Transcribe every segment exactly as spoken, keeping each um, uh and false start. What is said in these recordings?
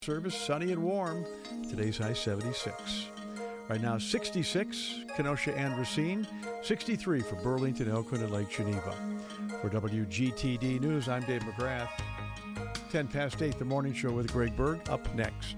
Service, sunny and warm. Today's high seventy-six. Right now, sixty-six, Kenosha and Racine. sixty-three for Burlington, Elkhorn, and Lake Geneva. For W G T D News, I'm Dave McGrath. ten past eight, the morning show with Greg Berg. Up next.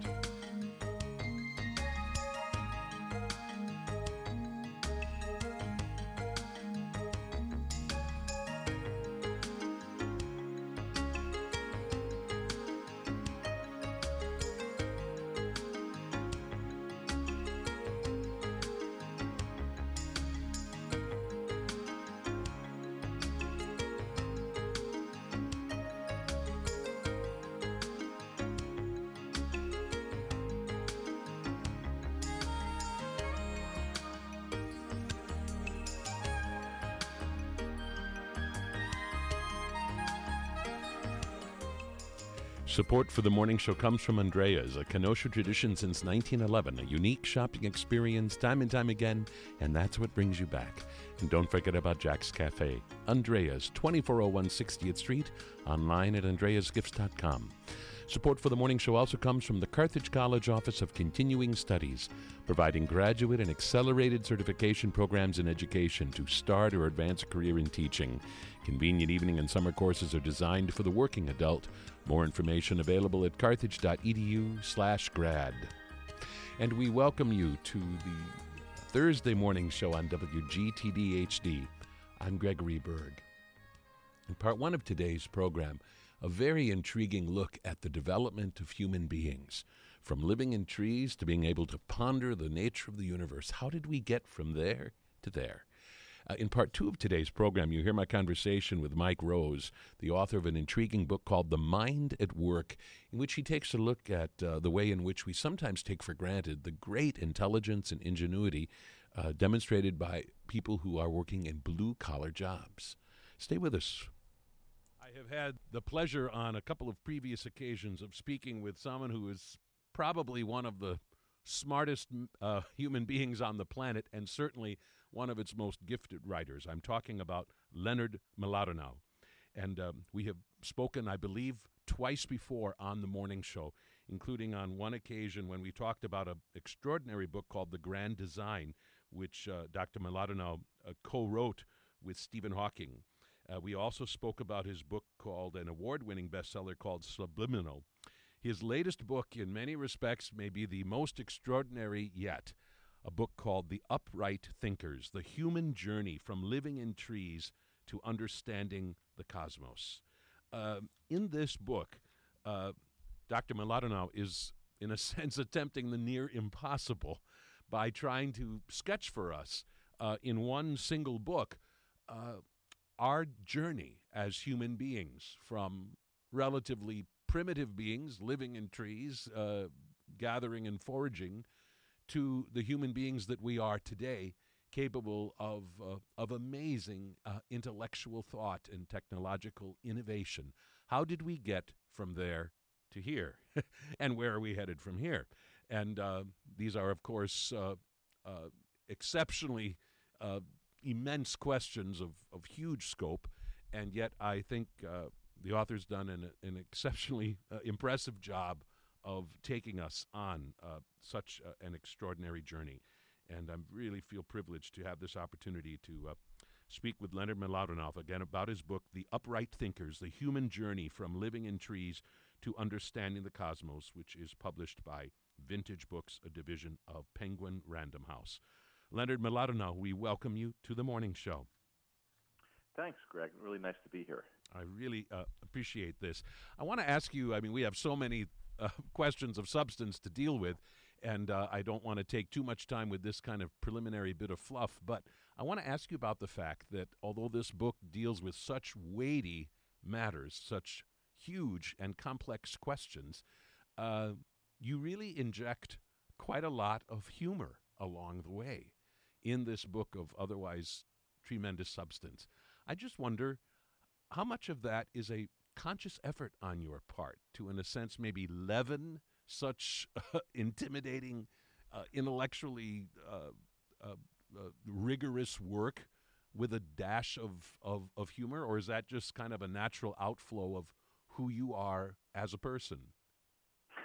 Support for the morning show comes from Andrea's, a Kenosha tradition since nineteen eleven, a unique shopping experience time and time again, and that's what brings you back. And don't forget about Jack's Cafe, Andrea's, twenty-four oh one sixtieth Street, online at andreas gifts dot com. Support for the morning show also comes from the Carthage College Office of Continuing Studies, providing graduate and accelerated certification programs in education to start or advance a career in teaching. Convenient evening and summer courses are designed for the working adult. More information available at carthage.edu slash grad. And we welcome you to the Thursday morning show on W G T D H D. I'm Gregory Berg. In part one of today's program, a very intriguing look at the development of human beings. From living in trees to being able to ponder the nature of the universe. How did we get from there to there? Uh, in part two of today's program, you hear my conversation with Mike Rose, the author of an intriguing book called The Mind at Work, in which he takes a look at uh, the way in which we sometimes take for granted the great intelligence and ingenuity uh, demonstrated by people who are working in blue-collar jobs. Stay with us. I have had the pleasure on a couple of previous occasions of speaking with someone who is probably one of the smartest uh, human beings on the planet, and certainly one of its most gifted writers. I'm talking about Leonard Mlodinow. And um, we have spoken, I believe, twice before on the morning show, including on one occasion when we talked about an extraordinary book called The Grand Design, which uh, Doctor Mlodinow uh, co-wrote with Stephen Hawking. Uh, we also spoke about his book called, an award-winning bestseller called Subliminal. His latest book, in many respects, may be the most extraordinary yet, a book called The Upright Thinkers, The Human Journey from Living in Trees to Understanding the Cosmos. Uh, in this book, uh, Doctor Mlodinow is, in a sense, attempting the near impossible by trying to sketch for us, uh, in one single book, uh, our journey as human beings from relatively primitive beings living in trees, uh, gathering and foraging, to the human beings that we are today, capable of uh, of amazing uh, intellectual thought and technological innovation. How did we get from there to here? And where are we headed from here? And uh, these are, of course, uh, uh, exceptionally uh, immense questions of, of huge scope, and yet I think uh, the author's done an, an exceptionally uh, impressive job of taking us on uh, such uh, an extraordinary journey. And I really feel privileged to have this opportunity to uh, speak with Leonard Mlodinow again about his book, The Upright Thinkers, The Human Journey from Living in Trees to Understanding the Cosmos, which is published by Vintage Books, a division of Penguin Random House. Leonard Mlodinow, we welcome you to the morning show. Thanks, Greg. Really nice to be here. I really uh, appreciate this. I want to ask you, I mean, we have so many uh, questions of substance to deal with, and uh, I don't want to take too much time with this kind of preliminary bit of fluff, but I want to ask you about the fact that although this book deals with such weighty matters, such huge and complex questions, uh, you really inject quite a lot of humor along the way in this book of otherwise tremendous substance. I just wonder how much of that is a conscious effort on your part to, in a sense, maybe leaven such uh, intimidating, uh, intellectually uh, uh, uh, rigorous work with a dash of, of, of humor, or is that just kind of a natural outflow of who you are as a person?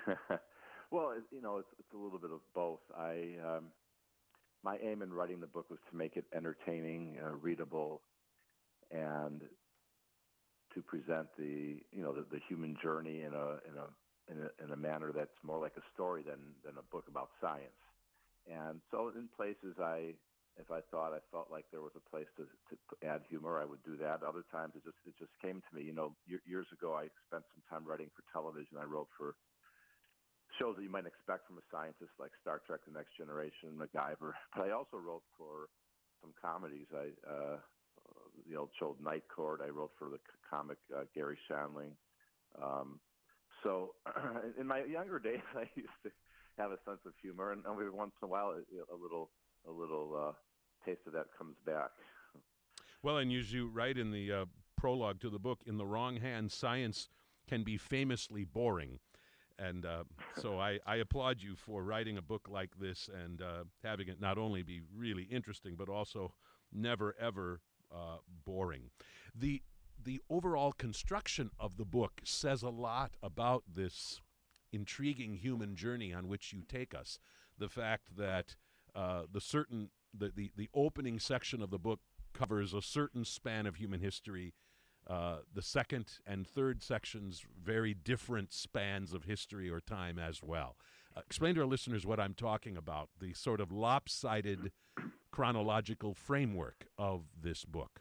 Well, it, you know, it's, it's a little bit of both. I um, my aim in writing the book was to make it entertaining, uh, readable, and to present the you know the, the human journey in a in a in a in a manner that's more like a story than than a book about science. And so, in places, I if I thought I felt like there was a place to, to add humor, I would do that. Other times, it just it just came to me. You know, years ago, I spent some time writing for television. I wrote for shows that you might expect from a scientist, like Star Trek: The Next Generation, MacGyver. But I also wrote for some comedies. I, uh, the old show Night Court. I wrote for the comic uh, Gary Shandling. Um, so in my younger days, I used to have a sense of humor, and every once in a while, a, a little, a little uh, taste of that comes back. Well, and as you write in the uh, prologue to the book, in the wrong hands, science can be famously boring. And uh, so I, I applaud you for writing a book like this and uh, having it not only be really interesting, but also never, ever uh, boring. The the overall construction of the book says a lot about this intriguing human journey on which you take us. The fact that uh, the certain the, the, the opening section of the book covers a certain span of human history. Uh, the second and third sections, very different spans of history or time as well. Uh, explain to our listeners what I'm talking about, the sort of lopsided chronological framework of this book.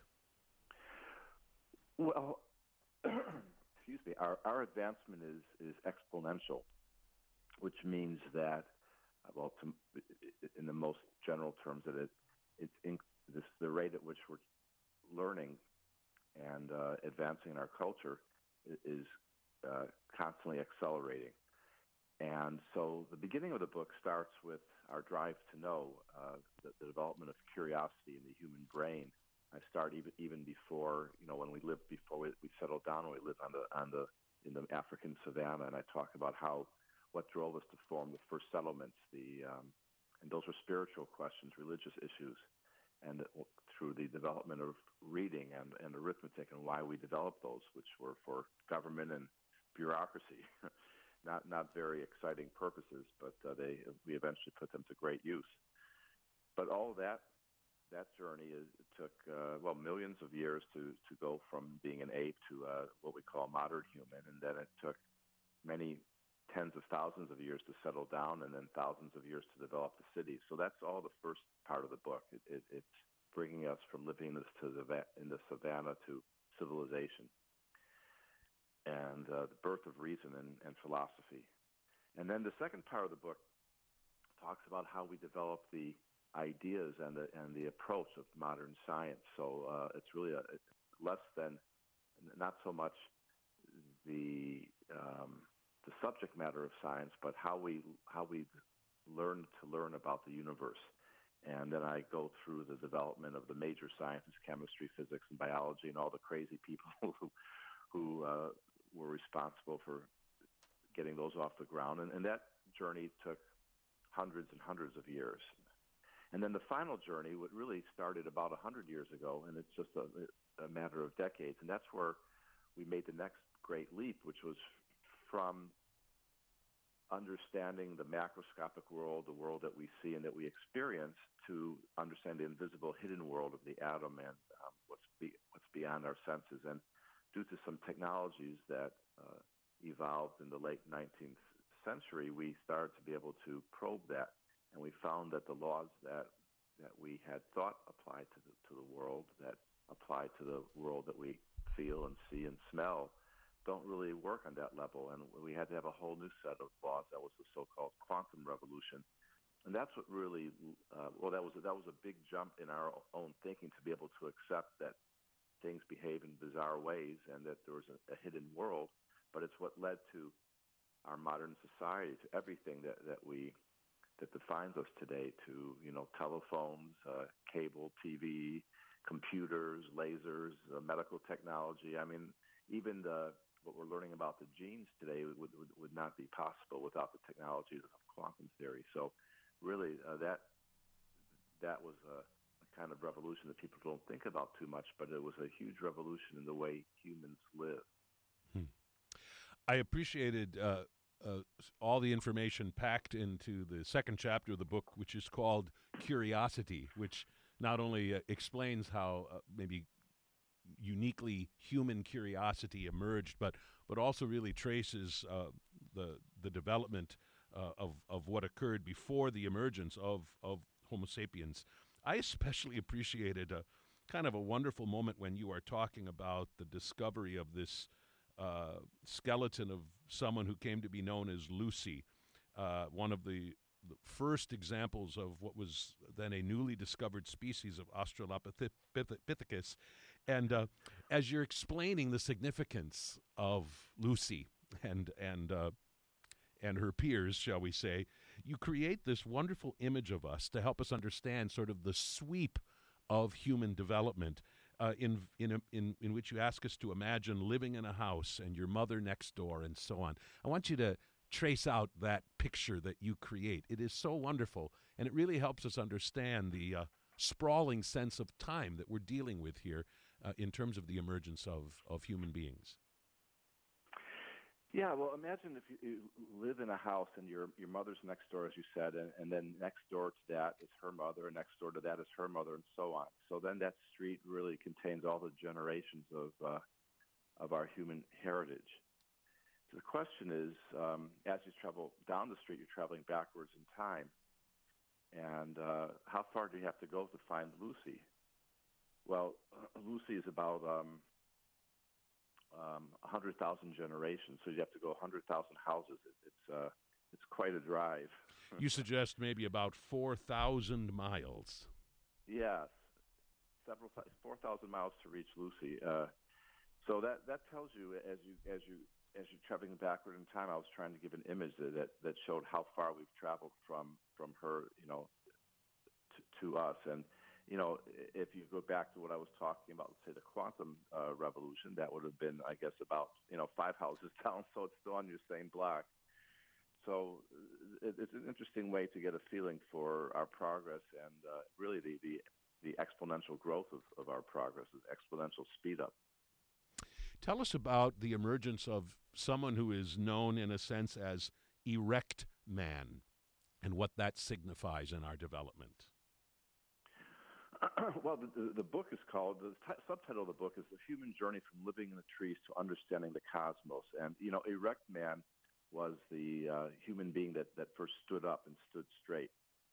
Well, excuse me, our, our advancement is, is exponential, which means that, well, to, in the most general terms, that it, it's in, this, the rate at which we're learning and uh, advancing in our culture is uh, constantly accelerating. And so the beginning of the book starts with our drive to know, uh, the, the development of curiosity in the human brain. I start even even before, you know, when we lived before we, we settled down, when we lived on the on the in the African savannah, and I talk about how what drove us to form the first settlements, the um, and those were spiritual questions, religious issues. And through the development of reading and, and arithmetic, and why we developed those, which were for government and bureaucracy, not not very exciting purposes, but uh, they we eventually put them to great use. But all of that that journey is, it took uh, well millions of years to to go from being an ape to uh, what we call modern human, and then it took many tens of thousands of years to settle down, and then thousands of years to develop the cities. So that's all the first part of the book. It, it, it's bringing us from living this to the, in the savannah to civilization, and uh, the birth of reason and, and philosophy. And then the second part of the book talks about how we develop the ideas and the and the approach of modern science. So uh, it's really a, less than, not so much the um, the subject matter of science, but how we how we learn to learn about the universe. And then I go through the development of the major sciences, chemistry, physics, and biology, and all the crazy people who who uh, were responsible for getting those off the ground. And, and that journey took hundreds and hundreds of years. And then the final journey, what really started about one hundred years ago, and it's just a, a matter of decades, and that's where we made the next great leap, which was from understanding the macroscopic world, the world that we see and that we experience, to understand the invisible hidden world of the atom and um, what's, be, what's beyond our senses. And due to some technologies that uh, evolved in the late nineteenth century, we started to be able to probe that. And we found that the laws that that we had thought applied to the, to the world, that apply to the world that we feel and see and smell, don't really work on that level. And we had to have a whole new set of laws. That was the so-called quantum revolution. And that's what really, uh, well, that was, a, that was a big jump in our own thinking, to be able to accept that things behave in bizarre ways and that there was a, a hidden world. But it's what led to our modern society, to everything that, that we that defines us today, to, you know, telephones, uh, cable T V, computers, lasers, uh, medical technology. I mean, even the what we're learning about the genes today would, would, would not be possible without the technologies of quantum theory. So really uh, that that was a, a kind of revolution that people don't think about too much, but it was a huge revolution in the way humans live. Hmm. I appreciated uh, uh, all the information packed into the second chapter of the book, which is called Curiosity, which not only uh, explains how uh, maybe uniquely human curiosity emerged, but but also really traces uh, the the development uh, of of what occurred before the emergence of of Homo sapiens. I especially appreciated a kind of a wonderful moment when you are talking about the discovery of this uh, skeleton of someone who came to be known as Lucy, uh, one of the the first examples of what was then a newly discovered species of Australopithecus. And uh, as you're explaining the significance of Lucy and and uh, and her peers, shall we say, you create this wonderful image of us to help us understand sort of the sweep of human development, uh, in in a, in in which you ask us to imagine living in a house and your mother next door and so on. I want you to trace out that picture that you create. It is so wonderful, and it really helps us understand the uh, sprawling sense of time that we're dealing with here uh, in terms of the emergence of, of human beings. Yeah, well, imagine if you, you live in a house and your your mother's next door, as you said, and, and then next door to that is her mother, and next door to that is her mother, and so on. So then that street really contains all the generations of uh, of our human heritage. So the question is, um, as you travel down the street, you're traveling backwards in time. And uh, how far do you have to go to find Lucy? Well, uh, Lucy is about um, um, one hundred thousand generations, so you have to go one hundred thousand houses. It, it's uh, it's quite a drive. You suggest maybe about four thousand miles. Yes, several four thousand miles to reach Lucy. Uh, so that, that tells you as you as you as you're traveling backward in time, I was trying to give an image that that showed how far we've traveled from from her, you know, to, to us. And you know, if you go back to what I was talking about, let's say the quantum uh, revolution, that would have been, I guess, about you know five houses down. So it's still on your same block. So it, it's an interesting way to get a feeling for our progress and uh, really the, the the exponential growth of, of our progress, the exponential speed up. Tell us about the emergence of someone who is known in a sense as erect man and what that signifies in our development. Well, the, the book is called, the t- subtitle of the book is The Human Journey from Living in the Trees to Understanding the Cosmos. And, you know, erect man was the uh, human being that, that first stood up and stood straight.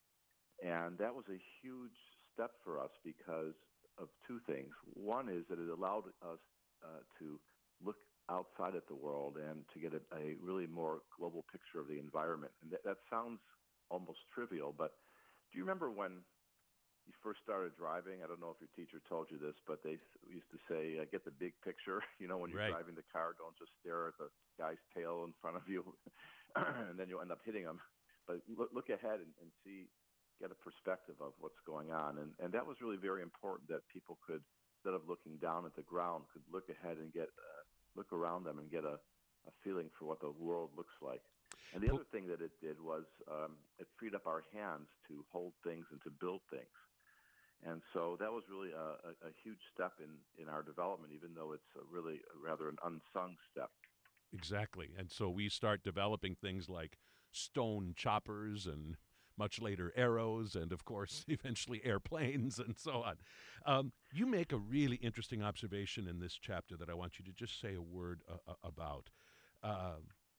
And that was a huge step for us because of two things. One is that it allowed us Uh, to look outside at the world and to get a, a really more global picture of the environment. And that, that sounds almost trivial, but do you remember when you first started driving? I don't know if your teacher told you this, but they used to say, uh, get the big picture. You know, when you're Right. driving the car, don't just stare at the guy's tail in front of you, and then you'll end up hitting him. But look, look ahead and, and see, get a perspective of what's going on. And, and that was really very important that people could, instead of looking down at the ground, could look ahead and get uh, look around them and get a, a feeling for what the world looks like. And the other thing that it did was um, it freed up our hands to hold things and to build things. And so that was really a, a, a huge step in, in our development, even though it's a really a rather an unsung step. Exactly. And so we start developing things like stone choppers and much later arrows, and of course, eventually airplanes and so on. Um, you make a really interesting observation in this chapter that I want you to just say a word uh, about. Uh,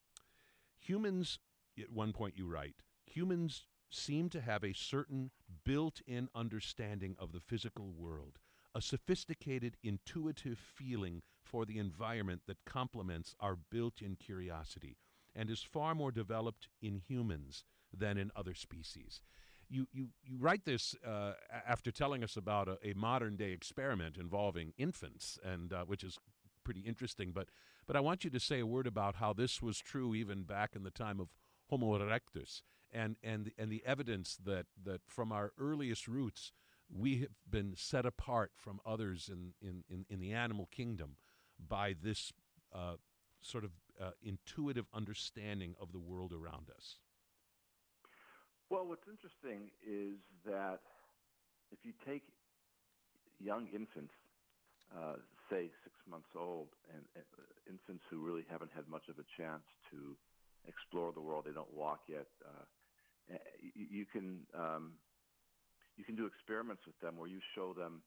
humans, at one point you write, humans seem to have a certain built-in understanding of the physical world, a sophisticated, intuitive feeling for the environment that complements our built-in curiosity and is far more developed in humans than in other species. You you, you write this uh, after telling us about a, a modern-day experiment involving infants, and uh, which is pretty interesting. But but I want you to say a word about how this was true even back in the time of Homo erectus, and and the, and the evidence that that from our earliest roots we have been set apart from others in in in, in the animal kingdom by this uh, sort of uh, intuitive understanding of the world around us. Well, what's interesting is that if you take young infants, uh, say six months old, and uh, infants who really haven't had much of a chance to explore the world. They don't walk yet. Uh, you, you can um, you can do experiments with them where you show them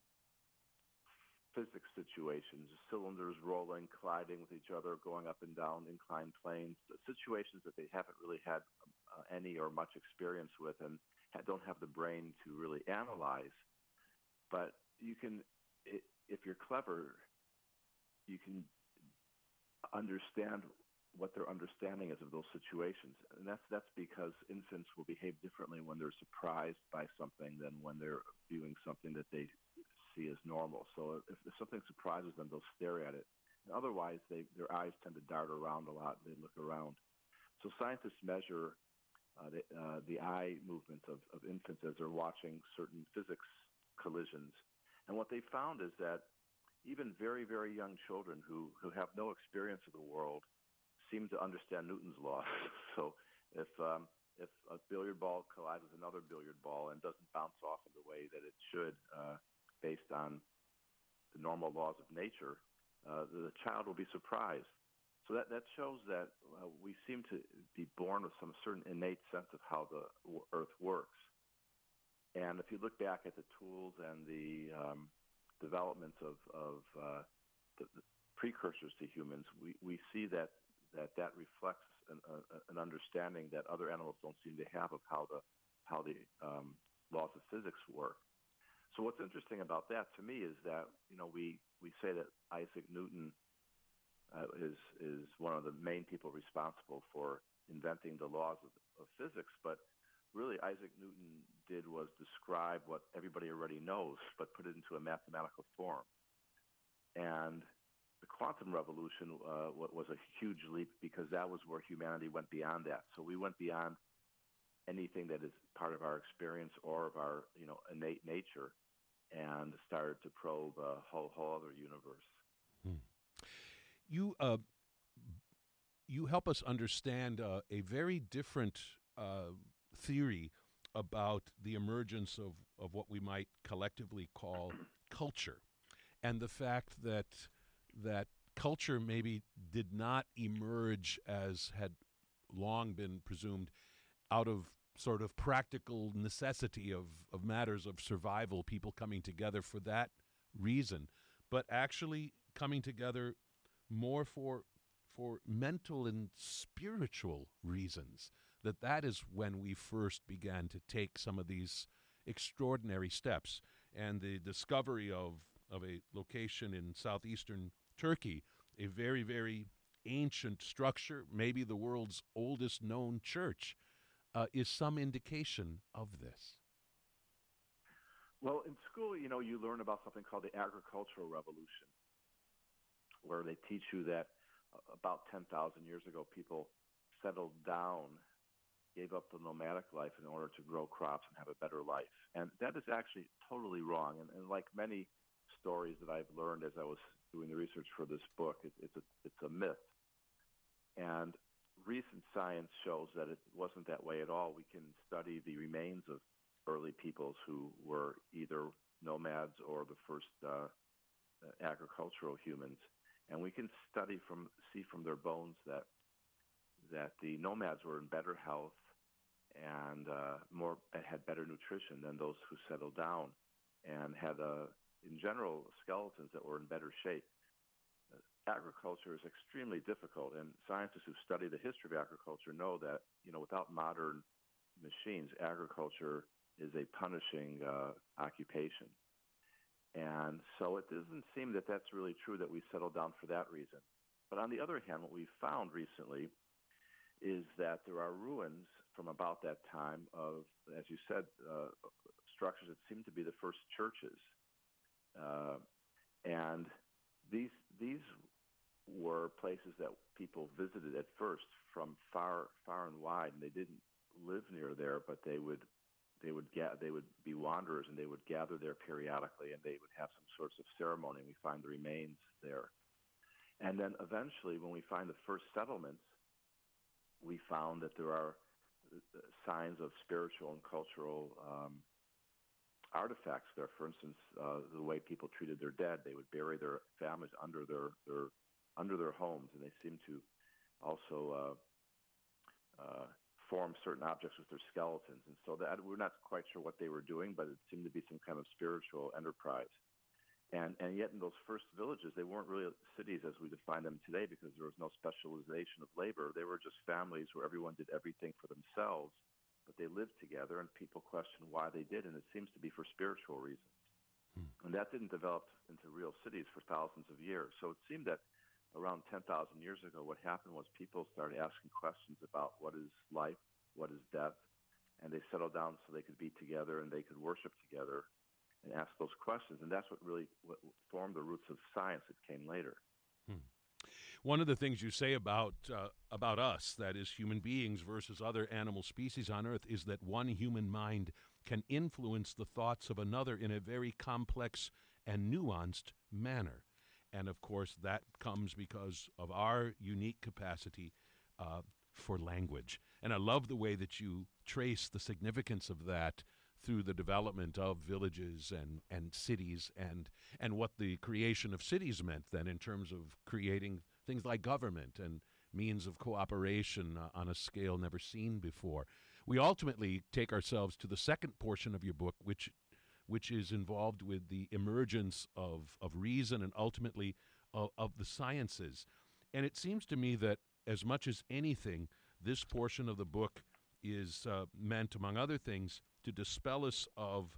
physics situations, cylinders rolling, colliding with each other, going up and down inclined planes, situations that they haven't really had uh, any or much experience with and don't have the brain to really analyze. But you can, if you're clever, you can understand what their understanding is of those situations. And that's that's because infants will behave differently when they're surprised by something than when they're viewing something that they see as normal. So if, if something surprises them, they'll stare at it. And otherwise, they, their eyes tend to dart around a lot. They look around. So scientists measure uh, the, uh, the eye movements of, of infants as they're watching certain physics collisions. And what they found is that even very, very young children who, who have no experience of the world seem to understand Newton's law. So if um, if a billiard ball collides with another billiard ball and doesn't bounce off in the way that it should, uh, based on the normal laws of nature, uh, the child will be surprised. So that, that shows that uh, we seem to be born with some certain innate sense of how the Earth works. And if you look back at the tools and the um, developments of, of uh, the, the precursors to humans, we, we see that that, that reflects an, uh, an understanding that other animals don't seem to have of how the how the um, laws of physics work. So what's interesting about that to me is that, you know, we, we say that Isaac Newton uh, is is one of the main people responsible for inventing the laws of, of physics, but really Isaac Newton did was describe what everybody already knows, but put it into a mathematical form. And the quantum revolution uh, was a huge leap because that was where humanity went beyond that. So we went beyond anything that is part of our experience or of our, you know, innate nature, and started to probe a whole, whole other universe. Hmm. You uh, you help us understand uh, a very different uh, theory about the emergence of, of what we might collectively call culture, and the fact that that culture maybe did not emerge as had long been presumed out of sort of practical necessity of, of matters of survival, people coming together for that reason, but actually coming together more for for mental and spiritual reasons, that that is when we first began to take some of these extraordinary steps. And the discovery of, of a location in southeastern Turkey, a very, very ancient structure, maybe the world's oldest known church, uh, is some indication of this. Well, in school, you know, you learn about something called the agricultural revolution, where they teach you that about ten thousand years ago, people settled down, gave up the nomadic life in order to grow crops and have a better life. And that is actually totally wrong. And, and like many stories that I've learned as I was doing the research for this book, it, it's a it's a myth. And recent science shows that it wasn't that way at all. We can study the remains of early peoples who were either nomads or the first uh, agricultural humans. And we can study from, see from their bones that that the nomads were in better health and uh, more had better nutrition than those who settled down, and had, uh, in general, skeletons that were in better shape. Uh, agriculture is extremely difficult, and scientists who study the history of agriculture know that, you know, without modern machines, agriculture is a punishing uh, occupation. And so it doesn't seem that that's really true, that we settled down for that reason. But on the other hand, what we've found recently is that there are ruins from about that time of, as you said, uh, structures that seem to be the first churches. Uh, and these these were places that people visited at first from far far and wide, and they didn't live near there, but they would they would get they would be wanderers, and they would gather there periodically, and they would have some sorts of ceremony. And we find the remains there, and then eventually, when we find the first settlements, we found that there are signs of spiritual and cultural um, artifacts there. For instance, uh, the way people treated their dead, they would bury their families under their, their under their homes, and they seem to also uh, form certain objects with their skeletons. And so that we're not quite sure what they were doing, but it seemed to be some kind of spiritual enterprise. And and yet in those first villages, they weren't really cities as we define them today, because there was no specialization of labor. They were just families where everyone did everything for themselves, but they lived together, and people questioned why they did, and it seems to be for spiritual reasons. Hmm. And that didn't develop into real cities for thousands of years. So it seemed that around ten thousand years ago, what happened was people started asking questions about what is life, what is death, and they settled down so they could be together and they could worship together and ask those questions. And that's what really what formed the roots of science that came later. Hmm. One of the things you say about uh, about us, that is human beings versus other animal species on Earth, is that one human mind can influence the thoughts of another in a very complex and nuanced manner. And, of course, that comes because of our unique capacity uh, for language. And I love the way that you trace the significance of that through the development of villages and, and cities, and and what the creation of cities meant then in terms of creating things like government and means of cooperation uh, on a scale never seen before. We ultimately take ourselves to the second portion of your book, which which is involved with the emergence of, of reason and ultimately of, of the sciences. And it seems to me that as much as anything, this portion of the book is uh, meant, among other things, to dispel us of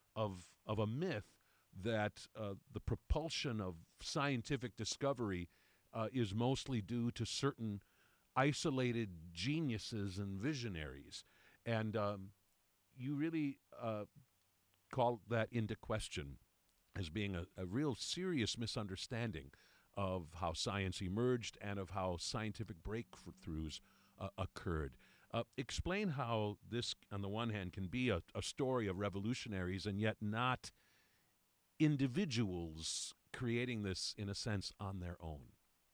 of of a myth that uh, the propulsion of scientific discovery uh, is mostly due to certain isolated geniuses and visionaries, and um, you really uh, call that into question as being a, a real serious misunderstanding of how science emerged and of how scientific breakthroughs uh, occurred. Uh, explain how this, on the one hand, can be a, a story of revolutionaries and yet not individuals creating this, in a sense, on their own.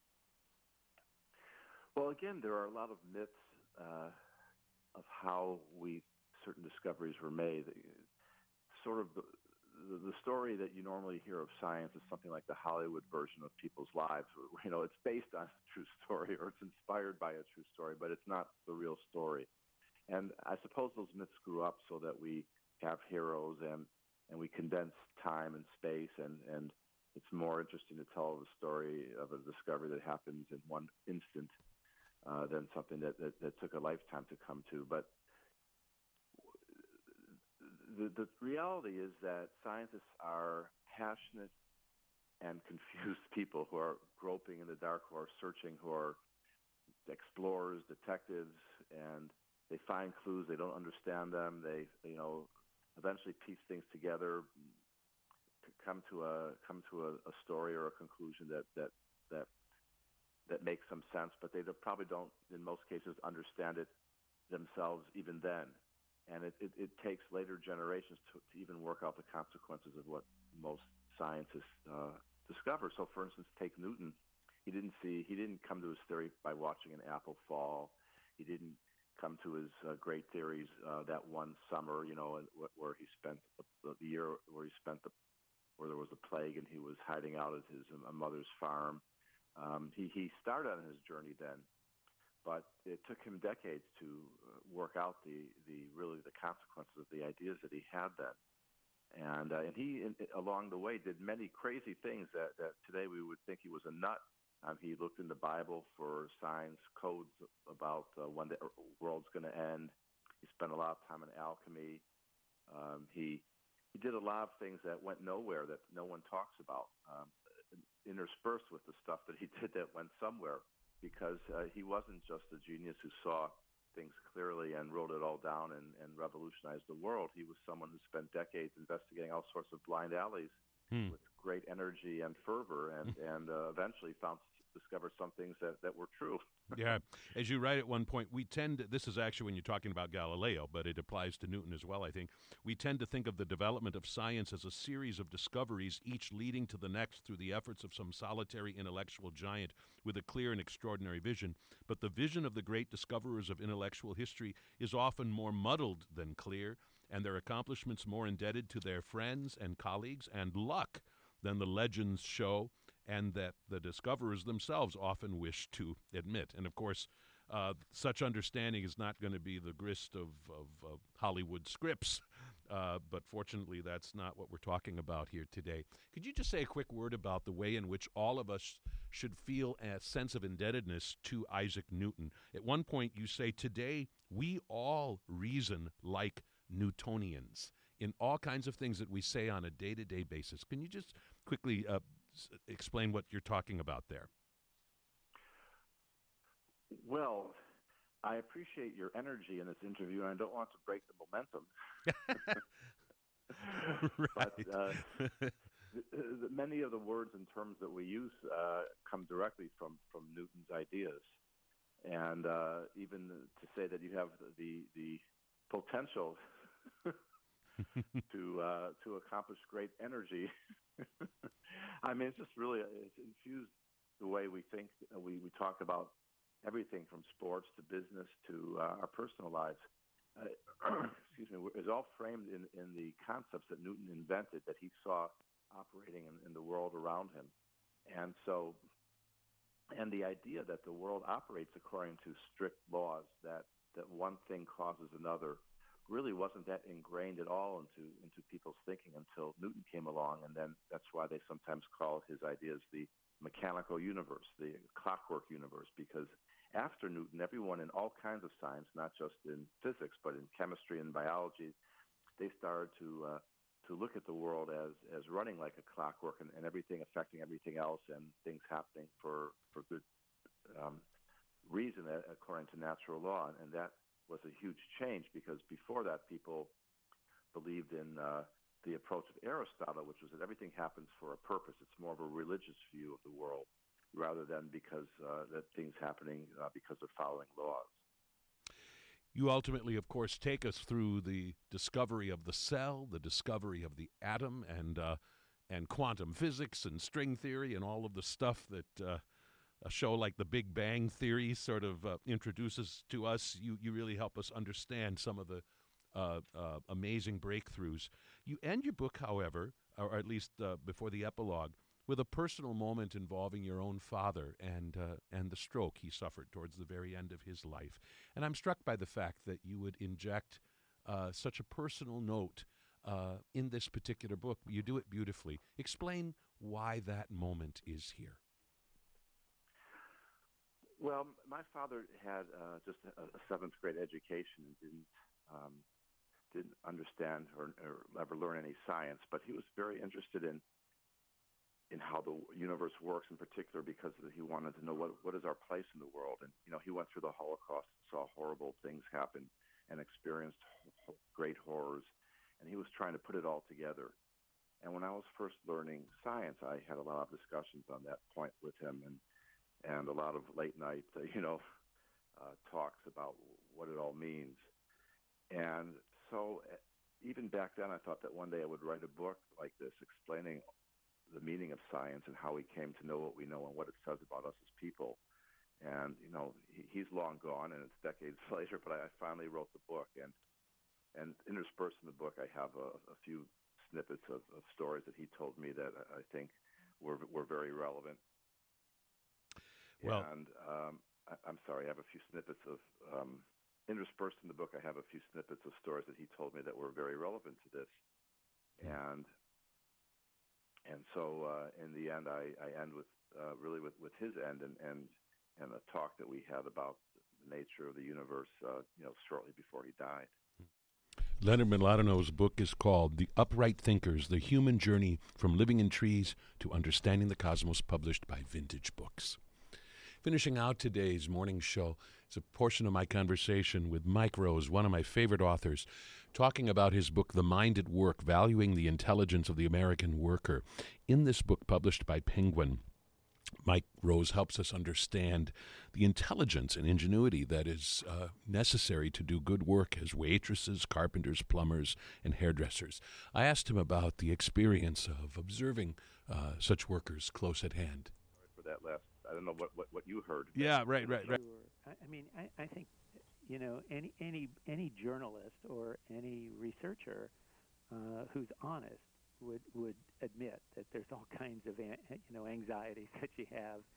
Well, again, there are a lot of myths uh, of how we certain discoveries were made. Sort of the, the story that you normally hear of science is something like the Hollywood version of people's lives. You know, it's based on a true story, or it's inspired by a true story, but it's not the real story. And I suppose those myths grew up so that we have heroes and, and we condense time and space, and, and it's more interesting to tell the story of a discovery that happens in one instant uh, than something that, that, that took a lifetime to come to. But The, the reality is that scientists are passionate and confused people who are groping in the dark, who are searching, who are explorers, detectives, and they find clues. They don't understand them. They, you know, eventually piece things together, come to a come to a, a story or a conclusion that that that that makes some sense. But they probably don't, in most cases, understand it themselves even then. And it, it, it takes later generations to, to even work out the consequences of what most scientists uh, discover. So, for instance, take Newton. He didn't see. He didn't come to his theory by watching an apple fall. He didn't come to his uh, great theories uh, that one summer, you know, where he spent the, the year where he spent the where there was a plague and he was hiding out at his uh, mother's farm. Um, he he started on his journey then. But it took him decades to work out the, the really the consequences of the ideas that he had then. And, uh, and he, in, along the way, did many crazy things that, that today we would think he was a nut. Um, he looked in the Bible for signs, codes about uh, when the world's going to end. He spent a lot of time in alchemy. Um, he he did a lot of things that went nowhere that no one talks about, um, interspersed with the stuff that he did that went somewhere. Because uh, he wasn't just a genius who saw things clearly and wrote it all down and, and revolutionized the world. He was someone who spent decades investigating all sorts of blind alleys hmm. with great energy and fervor, and, and uh, eventually found discovered some things that, that were true. Yeah. As you write at one point, we tend to, this is actually when you're talking about Galileo, but it applies to Newton as well, I think. We tend to think of the development of science as a series of discoveries, each leading to the next through the efforts of some solitary intellectual giant with a clear and extraordinary vision. But the vision of the great discoverers of intellectual history is often more muddled than clear, and their accomplishments more indebted to their friends and colleagues and luck than the legends show, and that the discoverers themselves often wish to admit. And of course, Uh, such understanding is not going to be the grist of, of, of Hollywood scripts, uh, but fortunately that's not what we're talking about here today. Could you just say a quick word about the way in which all of us should feel a sense of indebtedness to Isaac Newton? At one point you say, today we all reason like Newtonians in all kinds of things that we say on a day-to-day basis. Can you just quickly uh, s- explain what you're talking about there? Well, I appreciate your energy in this interview, and I don't want to break the momentum. Right. But uh, th- th- many of the words and terms that we use uh, come directly from, from Newton's ideas. And uh, even to say that you have the, the potential to uh, to accomplish great energy, I mean, it's just really it's infused the way we think. We, we talk about everything from sports to business to uh, our personal lives. Uh, excuse me, is all framed in, in the concepts that Newton invented, that he saw operating in, in the world around him. And so, and the idea that the world operates according to strict laws, that, that one thing causes another, really wasn't that ingrained at all into, into people's thinking until Newton came along. And then that's why they sometimes call his ideas the mechanical universe, the clockwork universe, because after Newton, everyone in all kinds of science, not just in physics, but in chemistry and biology, they started to uh, to look at the world as, as running like a clockwork, and, and everything affecting everything else, and things happening for, for good um, reason according to natural law. And that was a huge change, because before that, people believed in uh, the approach of Aristotle, which was that everything happens for a purpose. It's more of a religious view of the world, rather than because uh, that things happening uh, because of following laws. You ultimately, of course, take us through the discovery of the cell, the discovery of the atom, and uh, and quantum physics and string theory and all of the stuff that uh, a show like The Big Bang Theory sort of uh, introduces to us. You you really help us understand some of the uh, uh, amazing breakthroughs. You end your book, however, or at least uh, before the epilogue, with a personal moment involving your own father and uh, and the stroke he suffered towards the very end of his life. And I'm struck by the fact that you would inject uh, such a personal note uh, in this particular book. You do it beautifully. Explain why that moment is here. Well, my father had uh, just a, a seventh grade education and didn't um, didn't understand or, or ever learn any science, but he was very interested in in how the universe works, in particular because he wanted to know what what is our place in the world. And you know, he went through the Holocaust, saw horrible things happen, and experienced ho- great horrors, and he was trying to put it all together. And when I was first learning science, I had a lot of discussions on that point with him, and and a lot of late night, uh, you know, uh, talks about what it all means. And so, uh, even back then, I thought that one day I would write a book like this, explaining the meaning of science and how we came to know what we know and what it says about us as people. And, you know, he, he's long gone, and it's decades later, but I, I finally wrote the book. And and interspersed in the book, I have a, a few snippets of, of stories that he told me that I think were were very relevant. Well, and um, I, I'm sorry, I have a few snippets of, um, interspersed in the book, I have a few snippets of stories that he told me that were very relevant to this. Hmm. And And so, uh, in the end, I, I end with uh, really with, with his end and, and and a talk that we had about the nature of the universe, uh, you know, shortly before he died. Leonard Mlodinow's book is called The Upright Thinkers, The Human Journey from Living in Trees to Understanding the Cosmos, published by Vintage Books. Finishing out today's morning show is a portion of my conversation with Mike Rose, one of my favorite authors, talking about his book, The Mind at Work, Valuing the Intelligence of the American Worker. In this book, published by Penguin, Mike Rose helps us understand the intelligence and ingenuity that is uh, necessary to do good work as waitresses, carpenters, plumbers, and hairdressers. I asked him about the experience of observing uh, such workers close at hand. Sorry for that last. I don't know what, what, what you heard. Yeah, right, right, right. Sure. I, I mean, I, I think, you know, any any any journalist or any researcher uh, who's honest would would admit that there's all kinds of, you know, anxieties that you have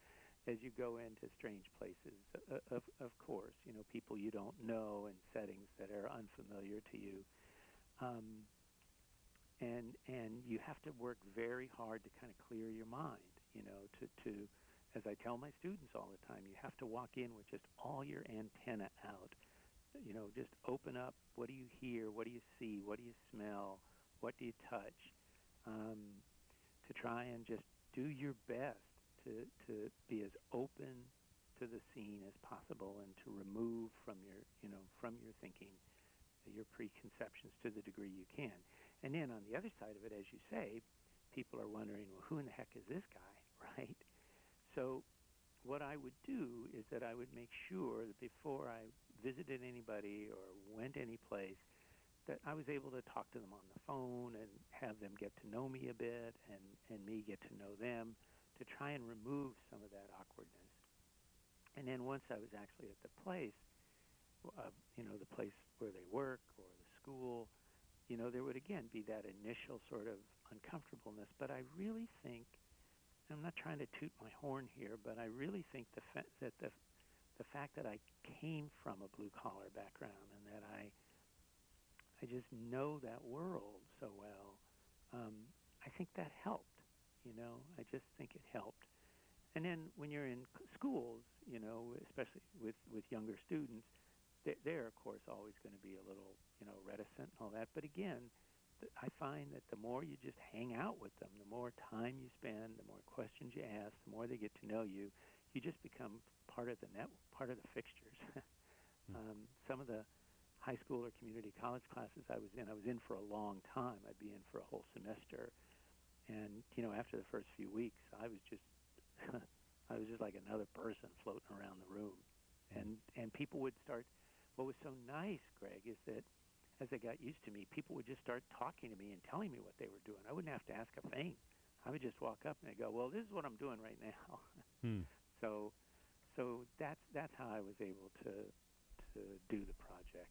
as you go into strange places, uh, of of course, you know, people you don't know and settings that are unfamiliar to you. Um, and and you have to work very hard to kind of clear your mind, you know, to, to as I tell my students all the time, you have to walk in with just all your antenna out. You know, just open up. What do you hear? What do you see? What do you smell? What do you touch? Um, to try and just do your best to, to be as open to the scene as possible and to remove from your, you know, from your thinking your preconceptions to the degree you can. And then on the other side of it, as you say, people are wondering, well, who in the heck is this guy, right? So what I would do is that I would make sure that before I visited anybody or went any place, that I was able to talk to them on the phone and have them get to know me a bit and, and me get to know them, to try and remove some of that awkwardness. And then once I was actually at the place, uh, you know, the place where they work or the school, you know, there would again be that initial sort of uncomfortableness. But I really think, I'm not trying to toot my horn here, but I really think the fa- that the the fact that I came from a blue-collar background and that I I just know that world so well, um, I think that helped, you know. I just think it helped. And then when you're in schools, you know, especially with, with younger students, they're, they're, of course, always going to be a little, you know, reticent and all that. But again, th- I find that the more you just hang out with them, the more time you spend, the more questions you ask, the more they get to know you, you just become part of the net, part of the fixtures. mm. um, some of the high school or community college classes I was in, I was in for a long time. I'd be in for a whole semester. And, you know, after the first few weeks, I was just, I was just like another person floating around the room. And and people would start, what was so nice, Greg, is that as they got used to me, people would just start talking to me and telling me what they were doing. I wouldn't have to ask a thing. I would just walk up and they'd go, well, this is what I'm doing right now. Hmm. So so that's that's how I was able to to do the project.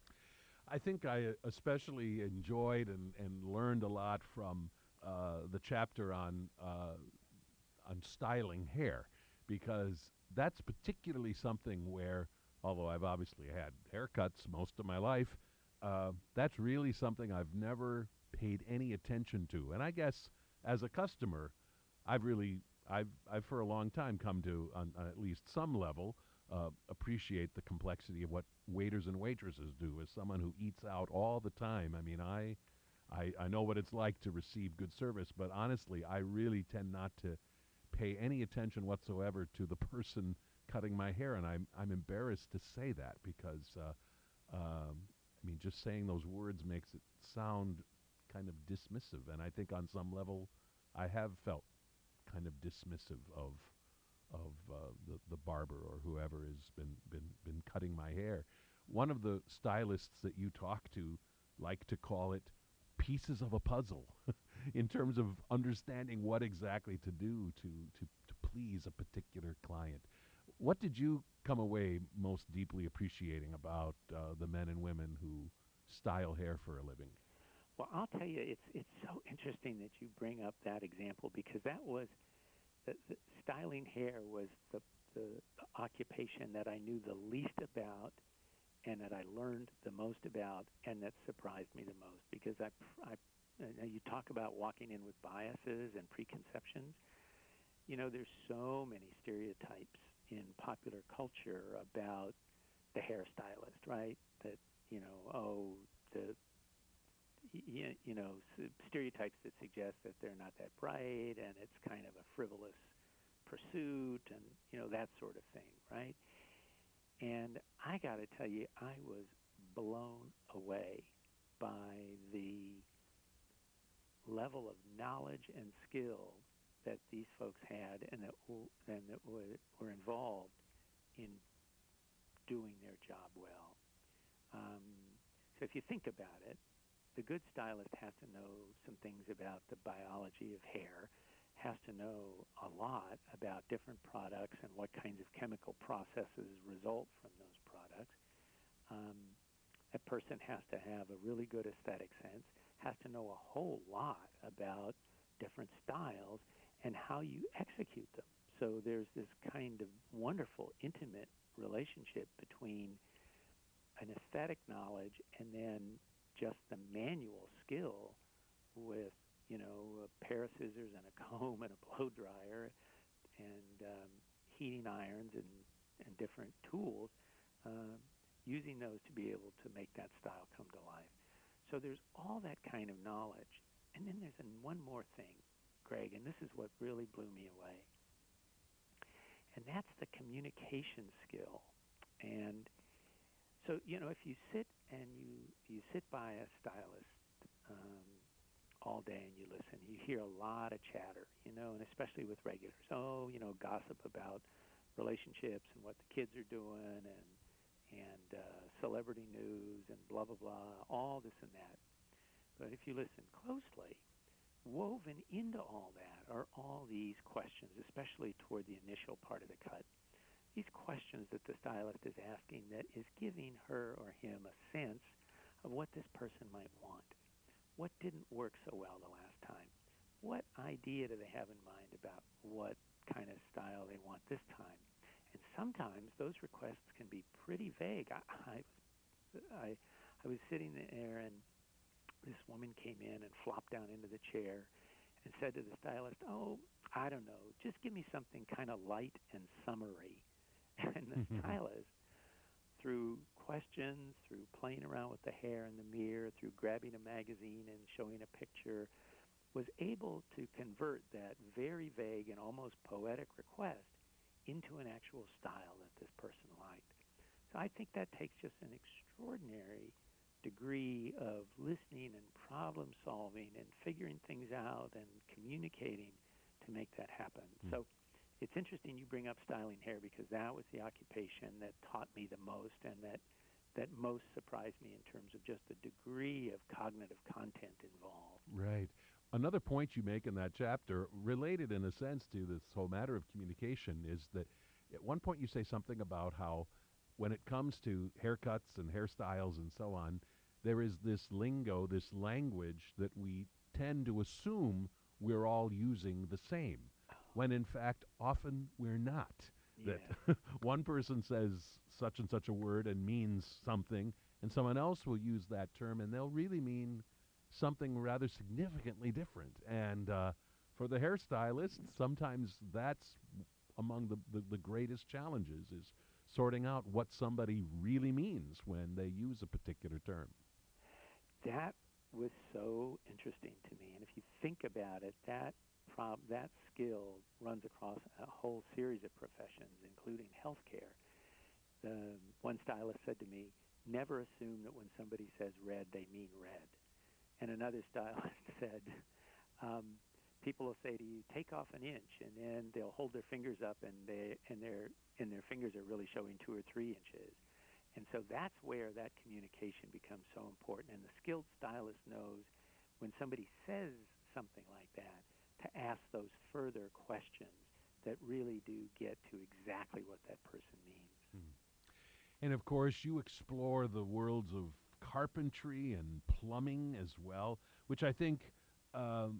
I think I especially enjoyed and, and learned a lot from uh, the chapter on uh, on styling hair, because that's particularly something where, although I've obviously had haircuts most of my life, uh, that's really something I've never paid any attention to. And I guess as a customer, I've really, I've, I've for a long time come to, on, on at least some level, uh, appreciate the complexity of what waiters and waitresses do. As someone who eats out all the time, I mean, I, I, I know what it's like to receive good service, but honestly, I really tend not to pay any attention whatsoever to the person cutting my hair, and I'm I'm embarrassed to say that because, uh, um, I mean, just saying those words makes it sound kind of dismissive, and I think on some level, I have felt kind of dismissive of of uh, the the barber or whoever has been been been cutting my hair. One of the stylists that you talk to like to call it pieces of a puzzle in terms of understanding what exactly to do to, to, to please a particular client. What did you come away most deeply appreciating about uh, the men and women who style hair for a living? Well, I'll tell you, it's it's so interesting that you bring up that example, because that was the, the styling hair was the, the the occupation that I knew the least about and that I learned the most about, and that surprised me the most, because I, I uh, you talk about walking in with biases and preconceptions. You know, there's so many stereotypes in popular culture about the hairstylist, right? That, you know, oh, the you, you know, stereotypes that suggest that they're not that bright and it's kind of a frivolous pursuit and, you know, that sort of thing, right? And I got to tell you, I was blown away by the level of knowledge and skill that these folks had and that w- and that w- were involved in doing their job well. Um, so if you think about it, the good stylist has to know some things about the biology of hair, has to know a lot about different products and what kinds of chemical processes result from those products. Um, a person has to have a really good aesthetic sense, has to know a whole lot about different styles and how you execute them. So there's this kind of wonderful, intimate relationship between an aesthetic knowledge and then just the manual skill with, you know, a pair of scissors and a comb and a blow dryer and um, heating irons and, and different tools, uh, using those to be able to make that style come to life. So there's all that kind of knowledge. And then there's an, one more thing, Greg, and this is what really blew me away. And that's the communication skill. And so, you know, if you sit and you, you sit by a stylist um, all day and you listen, you hear a lot of chatter, you know, and especially with regulars. Oh, you know, gossip about relationships and what the kids are doing and and uh, celebrity news and blah, blah, blah, all this and that. But if you listen closely, woven into all that are all these questions, especially toward the initial part of the cut. These questions that the stylist is asking that is giving her or him a sense of what this person might want. What didn't work so well the last time? What idea do they have in mind about what kind of style they want this time? And sometimes those requests can be pretty vague. I, I, I, I was sitting there, and this woman came in and flopped down into the chair and said to the stylist, oh, I don't know, just give me something kind of light and summery. And the stylist, through questions, through playing around with the hair in the mirror, through grabbing a magazine and showing a picture, was able to convert that very vague and almost poetic request into an actual style that this person liked. So I think that takes just an extraordinary degree of listening and problem solving and figuring things out and communicating to make that happen. Mm. So it's interesting you bring up styling hair, because that was the occupation that taught me the most and that, that most surprised me in terms of just the degree of cognitive content involved. Right. Another point you make in that chapter, related in a sense to this whole matter of communication, is that at one point you say something about how when it comes to haircuts and hairstyles and so on, there is this lingo, this language that we tend to assume we're all using the same, when in fact often we're not. Yeah. That one person says such and such a word and means something, and someone else will use that term and they'll really mean something rather significantly different. And uh, for the hairstylist, sometimes that's among the, the, the greatest challenges, is sorting out what somebody really means when they use a particular term. That was so interesting to me. And if you think about it, that prob- that skill runs across a whole series of professions, including healthcare. The one stylist said to me, never assume that when somebody says red, they mean red. And another stylist said, um, people will say to you, take off an inch, and then they'll hold their fingers up, and they and their and their fingers are really showing two or three inches. And so that's where that communication becomes so important. And the skilled stylist knows when somebody says something like that to ask those further questions that really do get to exactly what that person means. Hmm. And of course, you explore the worlds of carpentry and plumbing as well, which I think um,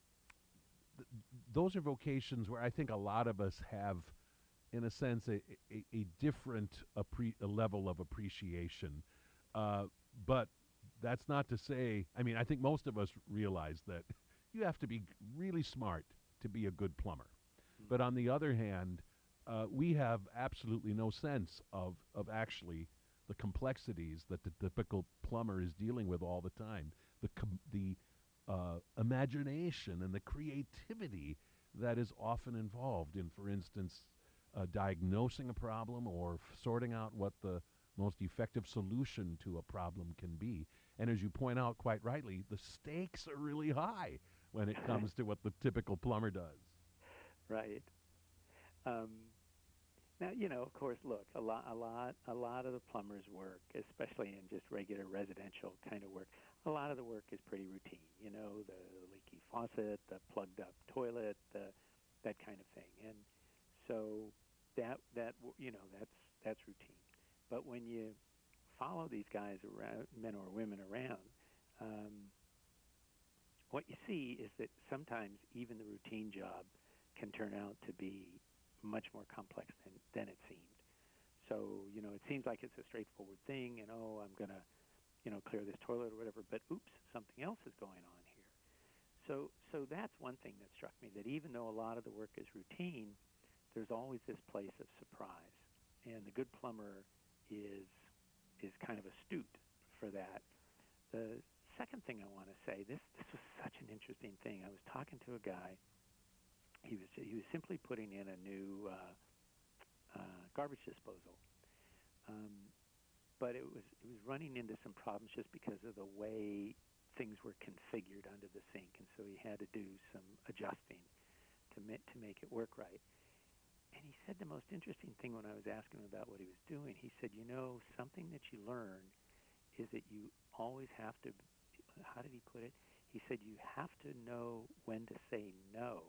th- those are vocations where I think a lot of us have, in a sense, a, a, a different appre- a level of appreciation. Uh, but that's not to say, I mean, I think most of us realize that you have to be g- really smart to be a good plumber. Mm-hmm. But on the other hand, uh, we have absolutely no sense of, of actually the complexities that the typical plumber is dealing with all the time, the com- the uh, imagination and the creativity that is often involved in, for instance, uh, diagnosing a problem or f- sorting out what the most effective solution to a problem can be. And as you point out quite rightly, the stakes are really high when it comes to what the typical plumber does. Right. Um, Now, you know, of course, look, a lot, a lot, a lot of the plumber's work, especially in just regular residential kind of work, a lot of the work is pretty routine. You know, the leaky faucet, the plugged up toilet, the, that kind of thing. And so that that you know that's that's routine. But when you follow these guys around, men or women around, um, what you see is that sometimes even the routine job can turn out to be much more complex than, than it seemed. So, you know, it seems like it's a straightforward thing, and, oh, I'm going to, you know, clear this toilet or whatever, but oops, something else is going on here. So, so that's one thing that struck me, that even though a lot of the work is routine, there's always this place of surprise. And the good plumber is is kind of astute for that. The second thing I want to say, this this was such an interesting thing. I was talking to a guy. He was he was simply putting in a new uh, uh, garbage disposal, um, but it was it was running into some problems just because of the way things were configured under the sink, and so he had to do some adjusting to ma- to make it work right. And he said the most interesting thing when I was asking him about what he was doing. He said, you know, something that you learn is that you always have to, how did he put it? He said you have to know when to say no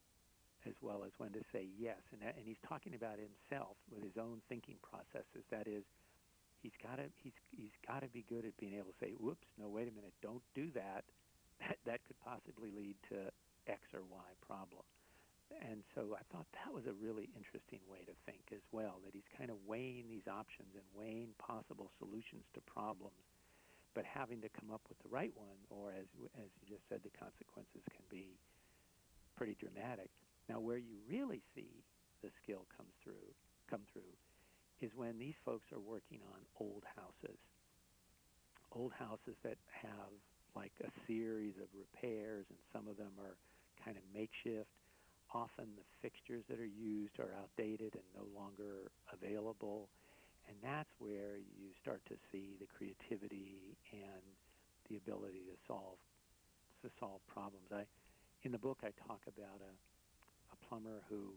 as well as when to say yes. And, that, and he's talking about himself with his own thinking processes. That is, he's got to he's he's got to be good at being able to say, whoops, no, wait a minute, don't do that. That, that could possibly lead to X or Y problem. And so I thought that was a really interesting way to think as well, that he's kind of weighing these options and weighing possible solutions to problems, but having to come up with the right one, or as as you just said, the consequences can be pretty dramatic. Now, where you really see the skill comes through, come through is when these folks are working on old houses, old houses that have like a series of repairs, and some of them are kind of makeshift. Often the fixtures that are used are outdated and no longer available, and that's where you start to see the creativity and the ability to solve to solve problems. I, in the book, I talk about a, a plumber who,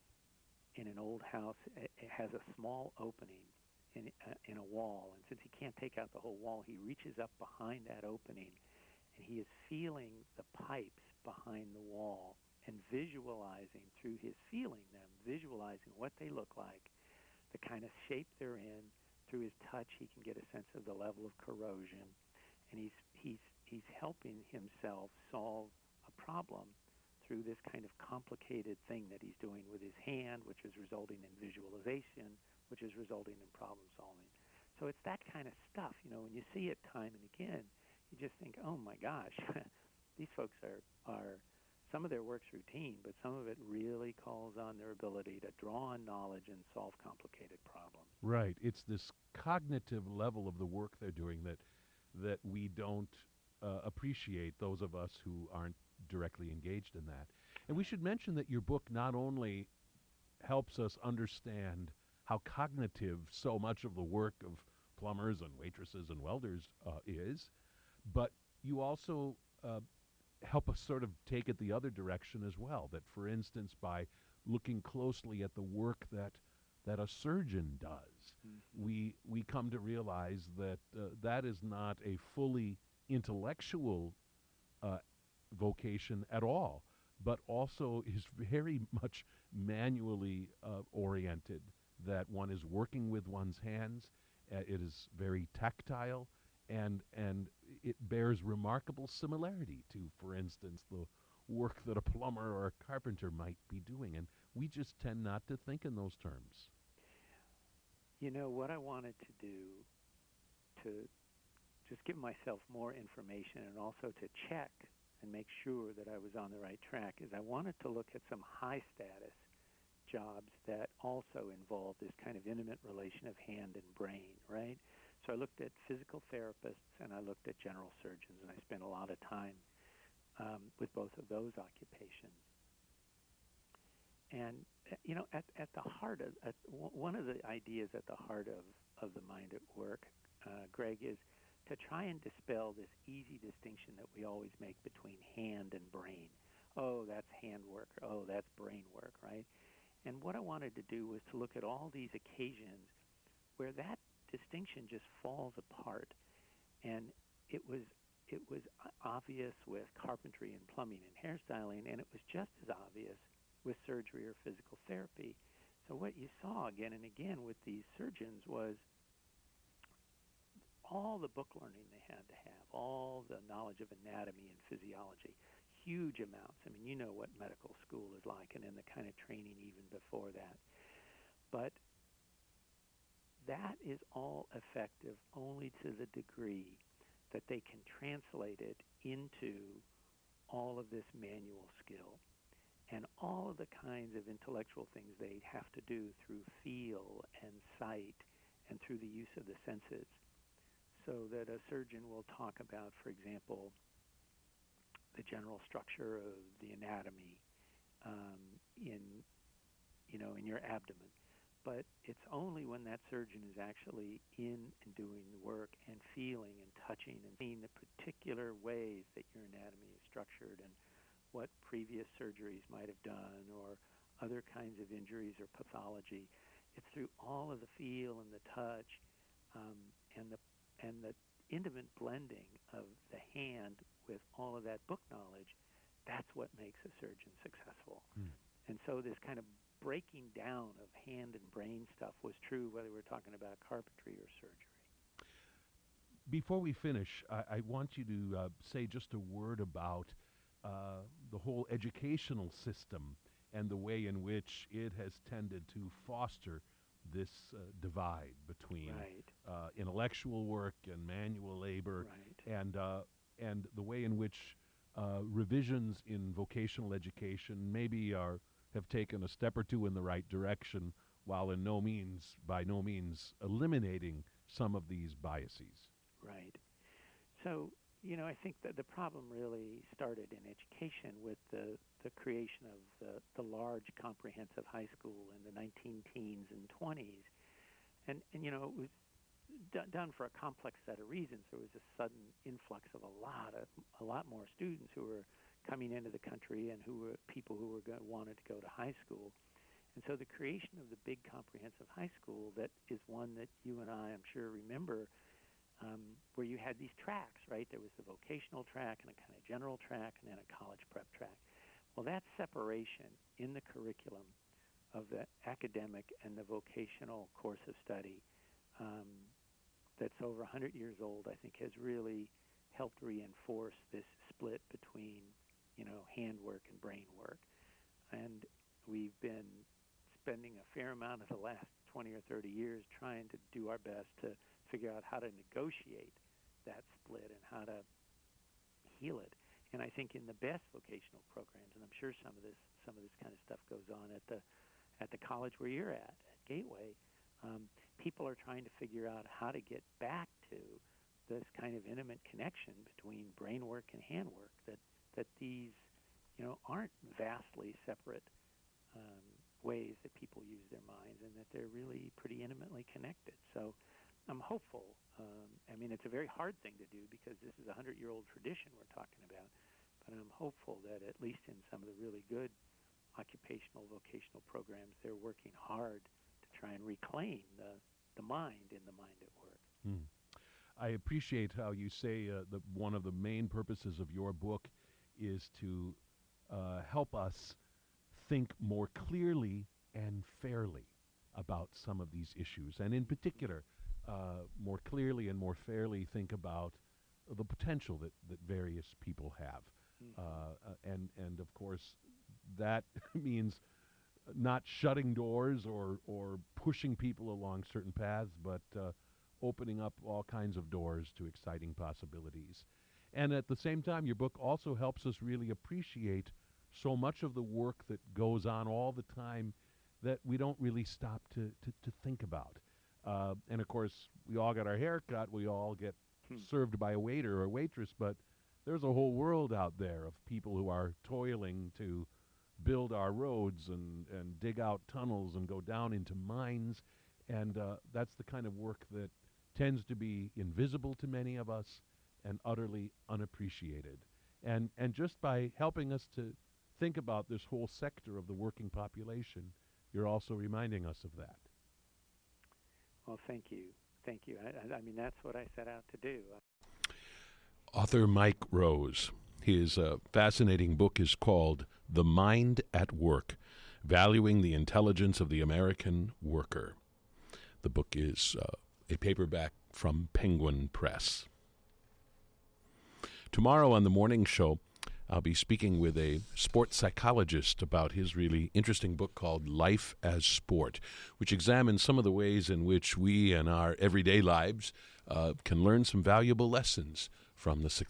in an old house, it, it has a small opening in uh, in a wall, and since he can't take out the whole wall, he reaches up behind that opening, and he is feeling the pipes behind the wall, and visualizing through his feeling them, visualizing what they look like, the kind of shape they're in. Through his touch, he can get a sense of the level of corrosion, and he's he's he's helping himself solve a problem through this kind of complicated thing that he's doing with his hand, which is resulting in visualization, which is resulting in problem solving. So it's that kind of stuff, you know, when you see it time and again, you just think, oh my gosh, these folks are are some of their work's routine, but some of it really calls on their ability to draw on knowledge and solve complicated problems. Right. It's this cognitive level of the work they're doing that that we don't uh, appreciate, those of us who aren't directly engaged in that. And we should mention that your book not only helps us understand how cognitive so much of the work of plumbers and waitresses and welders uh, is, but you also uh, help us sort of take it the other direction as well. That, for instance, by looking closely at the work that that a surgeon does, mm-hmm. we we come to realize that uh, that is not a fully intellectual uh, vocation at all, but also is very much manually uh, oriented. That one is working with one's hands. Uh, it is very tactile. And and it bears remarkable similarity to, for instance, the work that a plumber or a carpenter might be doing. And we just tend not to think in those terms. You know, what I wanted to do to just give myself more information and also to check and make sure that I was on the right track is I wanted to look at some high-status jobs that also involve this kind of intimate relation of hand and brain, right? So I looked at physical therapists and I looked at general surgeons, and I spent a lot of time um, with both of those occupations. And, uh, you know, at, at the heart of, at w- one of the ideas at the heart of, of the Mind at Work, uh, Greg, is to try and dispel this easy distinction that we always make between hand and brain. Oh, that's hand work. Oh, that's brain work, right? And what I wanted to do was to look at all these occasions where that distinction just falls apart. And it was it was obvious with carpentry and plumbing and hairstyling, and it was just as obvious with surgery or physical therapy. So what you saw again and again with these surgeons was all the book learning they had to have, all the knowledge of anatomy and physiology, huge amounts. I mean, you know what medical school is like, and then the kind of training even before that. But that is all effective only to the degree that they can translate it into all of this manual skill and all of the kinds of intellectual things they have to do through feel and sight and through the use of the senses, so that a surgeon will talk about, for example, the general structure of the anatomy um, in, you know, in your abdomen. But it's only when that surgeon is actually in and doing the work and feeling and touching and seeing the particular ways that your anatomy is structured and what previous surgeries might have done or other kinds of injuries or pathology. It's through all of the feel and the touch um, and the and the intimate blending of the hand with all of that book knowledge. That's what makes a surgeon successful. Mm. And so this kind of breaking down of hand and brain stuff was true whether we're talking about carpentry or surgery. Before we finish, I, I want you to uh, say just a word about uh, the whole educational system and the way in which it has tended to foster this uh, divide between right. uh, intellectual work and manual labor, right. and uh, and the way in which uh, revisions in vocational education maybe are have taken a step or two in the right direction, while in no means, by no means, eliminating some of these biases. Right. So, you know, I think that the problem really started in education with the, the creation of the, the large comprehensive high school in the nineteen teens and twenties. And, and you know, it was d- done for a complex set of reasons. There was a sudden influx of a lot of a lot more students who were coming into the country and who were people who were go- wanted to go to high school. And so the creation of the big comprehensive high school that is one that you and I, I'm sure, remember, um, where you had these tracks, right? There was the vocational track and a kind of general track and then a college prep track. Well, that separation in the curriculum of the academic and the vocational course of study um, that's over one hundred years old, I think, has really helped reinforce this split between, you know, handwork and brain work. And we've been spending a fair amount of the last twenty or thirty years trying to do our best to figure out how to negotiate that split and how to heal it. And I think in the best vocational programs, and I'm sure some of this some of this kind of stuff goes on at the at the college where you're at, at Gateway, um, people are trying to figure out how to get back to this kind of intimate connection between brain work and handwork, that that these, you know, aren't vastly separate um, ways that people use their minds, and that they're really pretty intimately connected. So I'm hopeful. Um, I mean, it's a very hard thing to do because this is a hundred-year-old tradition we're talking about, but I'm hopeful that at least in some of the really good occupational vocational programs, they're working hard to try and reclaim the, the mind in the mind at work. Hmm. I appreciate how you say uh, that one of the main purposes of your book is to uh, help us think more clearly and fairly about some of these issues, and in particular, uh, more clearly and more fairly think about the potential that, that various people have. Mm-hmm. Uh, uh, and, and of course, that means not shutting doors or, or pushing people along certain paths, but uh, opening up all kinds of doors to exciting possibilities. And at the same time, your book also helps us really appreciate so much of the work that goes on all the time that we don't really stop to, to, to think about. Uh, and of course, we all got our hair cut, we all get hmm. served by a waiter or waitress, but there's a whole world out there of people who are toiling to build our roads and, and dig out tunnels and go down into mines. And uh, that's the kind of work that tends to be invisible to many of us and utterly unappreciated. And, and just by helping us to think about this whole sector of the working population, you're also reminding us of that. Well, thank you. Thank you. I, I mean, that's what I set out to do. Author Mike Rose. His uh, fascinating book is called The Mind at Work, Valuing the Intelligence of the American Worker. The book is uh, a paperback from Penguin Press. Tomorrow on the morning show, I'll be speaking with a sports psychologist about his really interesting book called Life as Sport, which examines some of the ways in which we in our everyday lives uh, can learn some valuable lessons from the success